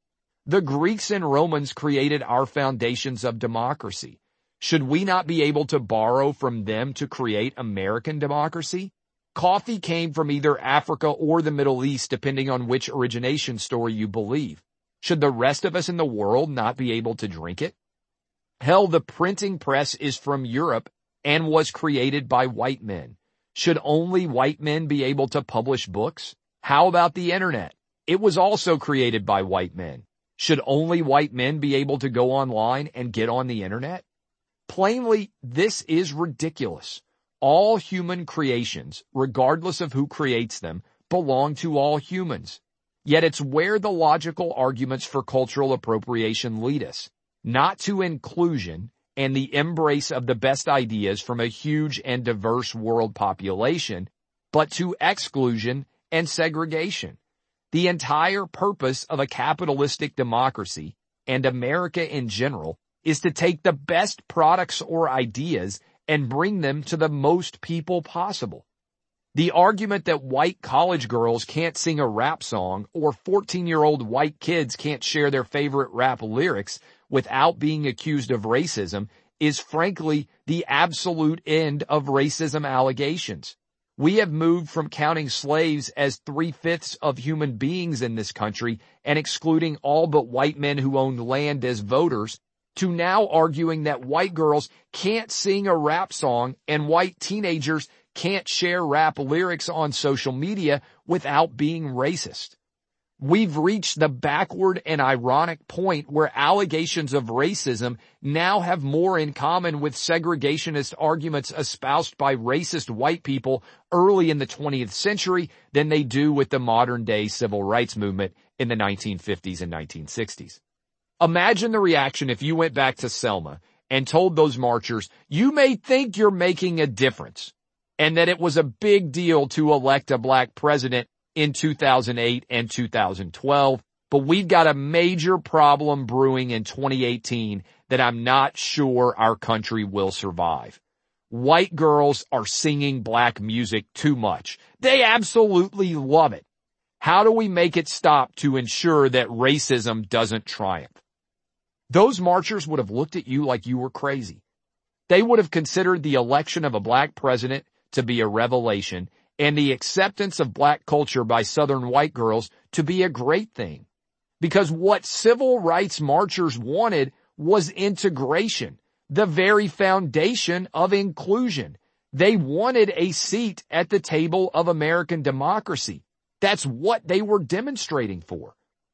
The Greeks and Romans created our foundations of democracy. Should we not be able to borrow from them to create American democracy? Coffee came from either Africa or the Middle East, depending on which origination story you believe. Should the rest of us in the world not be able to drink it? Hell, the printing press is from Europe and was created by white men. Should only white men be able to publish books? How about the internet? It was also created by white men. Should only white men be able to go online and get on the internet? Plainly, this is ridiculous. All human creations, regardless of who creates them, belong to all humans. Yet it's where the logical arguments for cultural appropriation lead us, not to inclusion and the embrace of the best ideas from a huge and diverse world population, but to exclusion and segregation. The entire purpose of a capitalistic democracy, and America in general, is to take the best products or ideas and bring them to the most people possible. The argument that white college girls can't sing a rap song or fourteen-year-old white kids can't share their favorite rap lyrics without being accused of racism is frankly the absolute end of racism allegations. We have moved from counting slaves as three-fifths of human beings in this country and excluding all but white men who owned land as voters to now arguing that white girls can't sing a rap song and white teenagers can't share rap lyrics on social media without being racist. We've reached the backward and ironic point where allegations of racism now have more in common with segregationist arguments espoused by racist white people early in the twentieth century than they do with the modern-day civil rights movement in the nineteen fifties and nineteen sixties. Imagine the reaction if you went back to Selma and told those marchers, you may think you're making a difference and that it was a big deal to elect a black president in two thousand eight and two thousand twelve, but we've got a major problem brewing in twenty eighteen that I'm not sure our country will survive. White girls are singing black music too much. They absolutely love it. How do we make it stop to ensure that racism doesn't triumph? Those marchers would have looked at you like you were crazy. They would have considered the election of a black president to be a revelation and the acceptance of black culture by Southern white girls to be a great thing. Because what civil rights marchers wanted was integration, the very foundation of inclusion. They wanted a seat at the table of American democracy. That's what they were demonstrating for.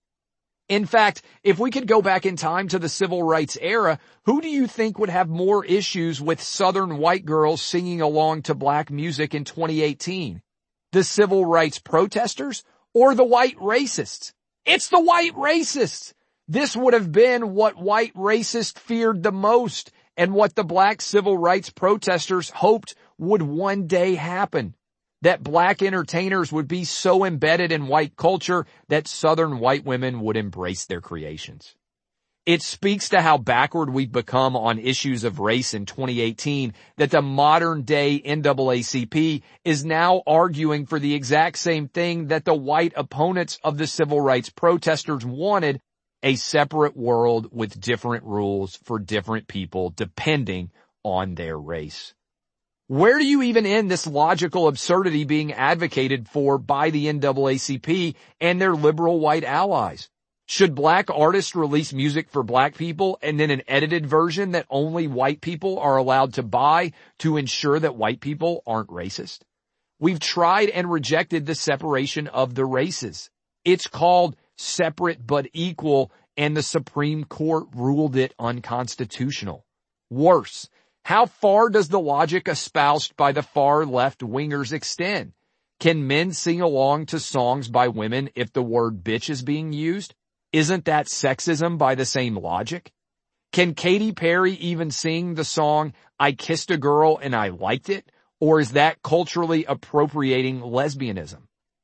In fact, if we could go back in time to the civil rights era, who do you think would have more issues with Southern white girls singing along to black music in twenty eighteen? The civil rights protesters or the white racists? It's the white racists. This would have been what white racists feared the most and what the black civil rights protesters hoped would one day happen. That black entertainers would be so embedded in white culture that Southern white women would embrace their creations. It speaks to how backward we've become on issues of race in twenty eighteen that the modern day N double A C P is now arguing for the exact same thing that the white opponents of the civil rights protesters wanted, a separate world with different rules for different people depending on their race. Where do you even end this logical absurdity being advocated for by the N double A C P and their liberal white allies? Should black artists release music for black people and then an edited version that only white people are allowed to buy to ensure that white people aren't racist? We've tried and rejected the separation of the races. It's called separate but equal, and the Supreme Court ruled it unconstitutional. Worse, how far does the logic espoused by the far left wingers extend? Can men sing along to songs by women if the word bitch is being used? Isn't that sexism by the same logic? Can Katy Perry even sing the song, I Kissed a Girl and I Liked It? Or is that culturally appropriating lesbianism?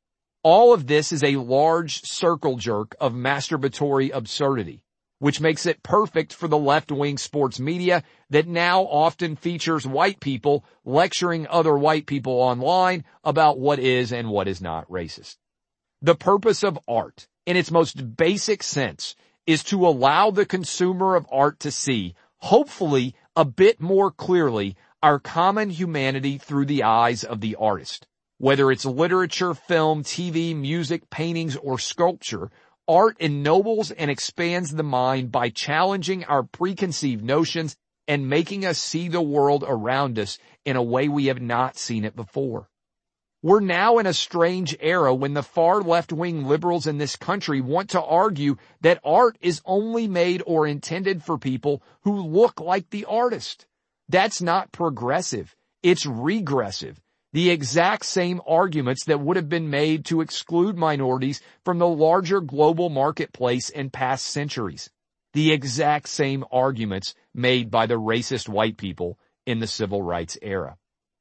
All of this is a large circle jerk of masturbatory absurdity, which makes it perfect for the left-wing sports media that now often features white people lecturing other white people online about what is and what is not racist. The purpose of art, in its most basic sense, is to allow the consumer of art to see, hopefully a bit more clearly, our common humanity through the eyes of the artist. Whether it's literature, film, T V, music, paintings, or sculpture, art ennobles and expands the mind by challenging our preconceived notions and making us see the world around us in a way we have not seen it before. We're now in a strange era when the far left-wing liberals in this country want to argue that art is only made or intended for people who look like the artist. That's not progressive. It's regressive. The exact same arguments that would have been made to exclude minorities from the larger global marketplace in past centuries. The exact same arguments made by the racist white people in the civil rights era.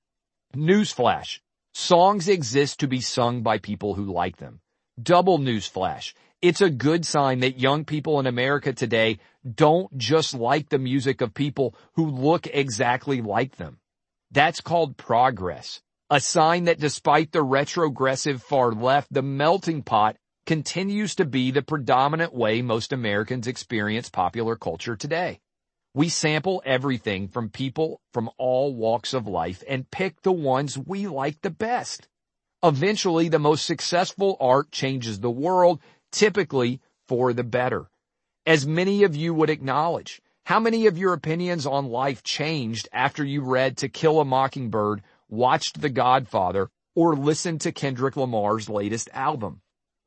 Newsflash. Songs exist to be sung by people who like them. Double newsflash. It's a good sign that young people in America today don't just like the music of people who look exactly like them. That's called progress. A sign that despite the retrogressive far left, the melting pot continues to be the predominant way most Americans experience popular culture today. We sample everything from people from all walks of life and pick the ones we like the best. Eventually, the most successful art changes the world, typically for the better. As many of you would acknowledge, how many of your opinions on life changed after you read To Kill a Mockingbird, watched The Godfather, or listened to Kendrick Lamar's latest album?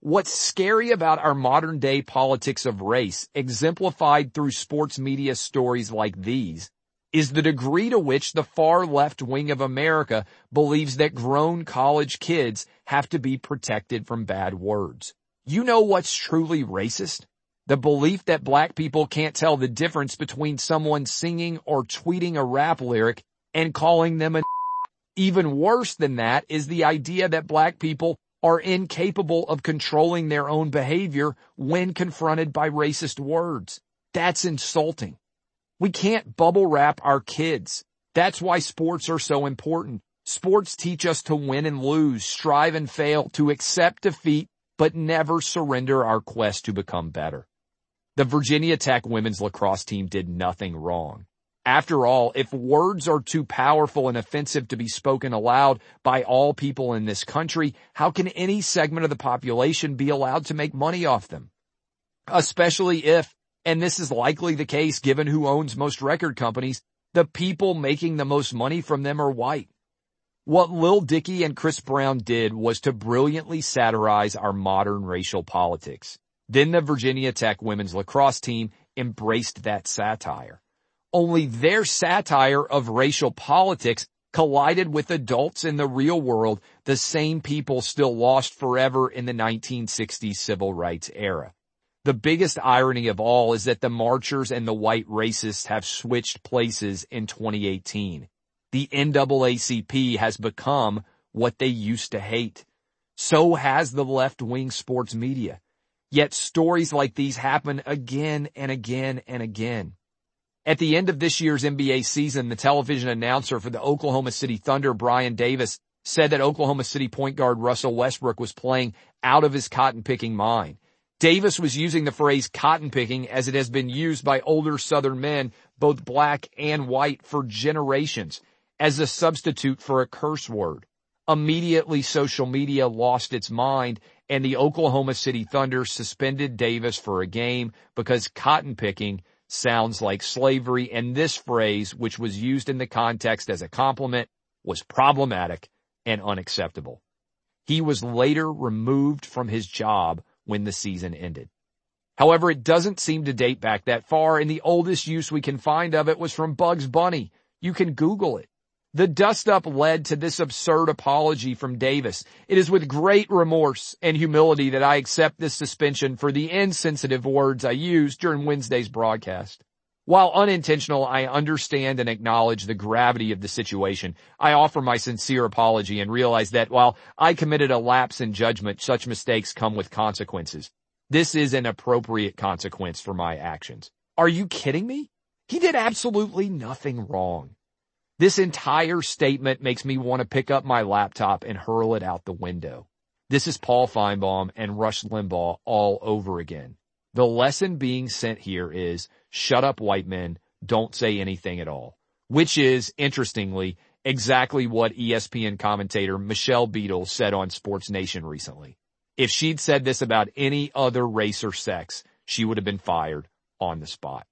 What's scary about our modern day politics of race, exemplified through sports media stories like these, is the degree to which the far left wing of America believes that grown college kids have to be protected from bad words. You know what's truly racist? The belief that black people can't tell the difference between someone singing or tweeting a rap lyric and calling them a. Even worse than that is the idea that black people are incapable of controlling their own behavior when confronted by racist words. That's insulting. We can't bubble wrap our kids. That's why sports are so important. Sports teach us to win and lose, strive and fail, to accept defeat, but never surrender our quest to become better. The Virginia Tech women's lacrosse team did nothing wrong. After all, if words are too powerful and offensive to be spoken aloud by all people in this country, how can any segment of the population be allowed to make money off them? Especially if, and this is likely the case given who owns most record companies, the people making the most money from them are white. What Lil Dicky and Chris Brown did was to brilliantly satirize our modern racial politics. Then the Virginia Tech women's lacrosse team embraced that satire. Only their satire of racial politics collided with adults in the real world, the same people still lost forever in the nineteen sixties civil rights era. The biggest irony of all is that the marchers and the white racists have switched places in twenty eighteen. The N double A C P has become what they used to hate. So has the left-wing sports media. Yet stories like these happen again and again and again. At the end of this year's N B A season, the television announcer for the Oklahoma City Thunder, Brian Davis, said that Oklahoma City point guard Russell Westbrook was playing out of his cotton-picking mind. Davis was using the phrase cotton-picking as it has been used by older Southern men, both black and white, for generations, as a substitute for a curse word. Immediately, social media lost its mind, and the Oklahoma City Thunder suspended Davis for a game because cotton-picking sounds like slavery, and this phrase, which was used in the context as a compliment, was problematic and unacceptable. He was later removed from his job when the season ended. However, it doesn't seem to date back that far, and the oldest use we can find of it was from Bugs Bunny. You can Google it. The dust-up led to this absurd apology from Davis. It is with great remorse and humility that I accept this suspension for the insensitive words I used during Wednesday's broadcast. While unintentional, I understand and acknowledge the gravity of the situation. I offer my sincere apology and realize that while I committed a lapse in judgment, such mistakes come with consequences. This is an appropriate consequence for my actions. Are you kidding me? He did absolutely nothing wrong. This entire statement makes me want to pick up my laptop and hurl it out the window. This is Paul Feinbaum and Rush Limbaugh all over again. The lesson being sent here is, shut up, white men, don't say anything at all. Which is, interestingly, exactly what E S P N commentator Michelle Beadle said on Sports Nation recently. If she'd said this about any other race or sex, she would have been fired on the spot.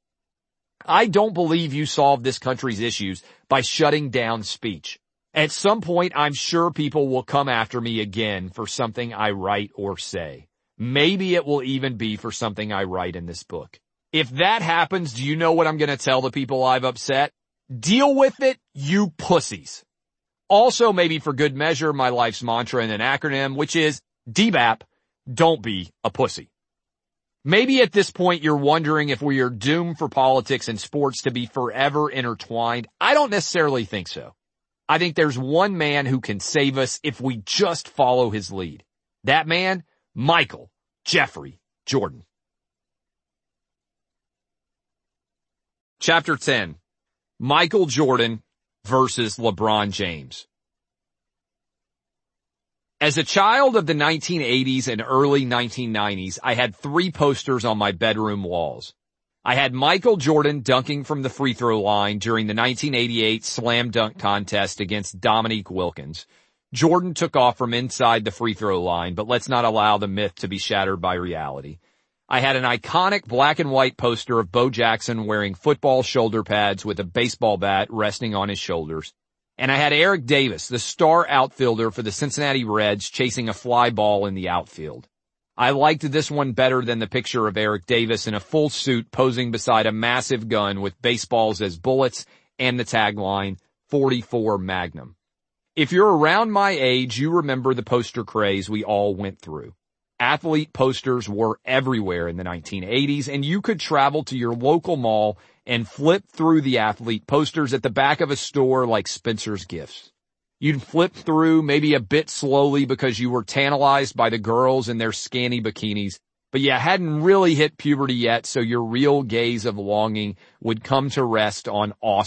I don't believe you solve this country's issues by shutting down speech. At some point, I'm sure people will come after me again for something I write or say. Maybe it will even be for something I write in this book. If that happens, do you know what I'm going to tell the people I've upset? Deal with it, you pussies. Also, maybe for good measure, my life's mantra and an acronym, which is D B A P, don't be a pussy. Maybe at this point you're wondering if we are doomed for politics and sports to be forever intertwined. I don't necessarily think so. I think there's one man who can save us if we just follow his lead. That man, Michael Jeffrey Jordan. Chapter ten. Michael Jordan versus LeBron James. As a child of the nineteen eighties and early nineteen nineties, I had three posters on my bedroom walls. I had Michael Jordan dunking from the free throw line during the nineteen eighty-eight slam dunk contest against Dominique Wilkins. Jordan took off from inside the free throw line, but let's not allow the myth to be shattered by reality. I had an iconic black and white poster of Bo Jackson wearing football shoulder pads with a baseball bat resting on his shoulders. And I had Eric Davis, the star outfielder for the Cincinnati Reds, chasing a fly ball in the outfield. I liked this one better than the picture of Eric Davis in a full suit posing beside a massive gun with baseballs as bullets and the tagline, forty-four Magnum. If you're around my age, you remember the poster craze we all went through. Athlete posters were everywhere in the nineteen eighties, and you could travel to your local mall and flip through the athlete posters at the back of a store like Spencer's Gifts. You'd flip through maybe a bit slowly because you were tantalized by the girls in their skinny bikinis, but you hadn't really hit puberty yet, so your real gaze of longing would come to rest on awesome